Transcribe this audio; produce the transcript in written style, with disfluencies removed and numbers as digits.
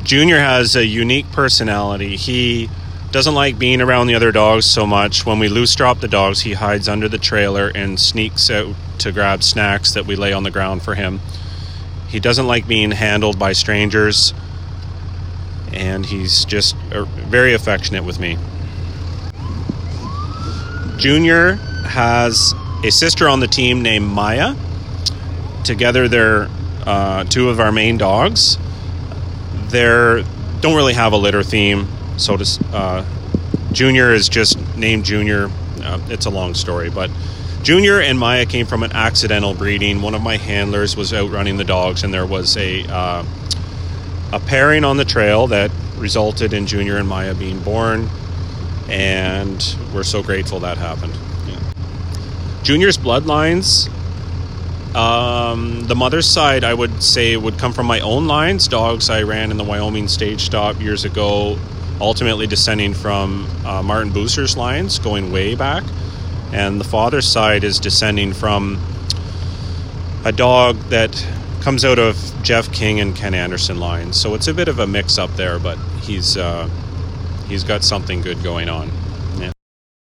Junior has a unique personality. He doesn't like being around the other dogs so much. When we loose drop the dogs, he hides under the trailer and sneaks out to grab snacks that we lay on the ground for him. He doesn't like being handled by strangers, and he's just very affectionate with me. Junior has a sister on the team named Maya. Together they're two of our main dogs. They don't really have a litter theme, so Junior is just named Junior. It's a long story, but Junior and Maya came from an accidental breeding. One of my handlers was out running the dogs, and there was a pairing on the trail that resulted in Junior and Maya being born, and we're so grateful that happened. Yeah. Junior's bloodlines, the mother's side, I would say, would come from my own lines, dogs I ran in the Wyoming stage stop years ago, ultimately descending from Martin Booster's lines, going way back. And the father's side is descending from a dog that comes out of Jeff King and Ken Anderson lines. So it's a bit of a mix up there, but he's got something good going on.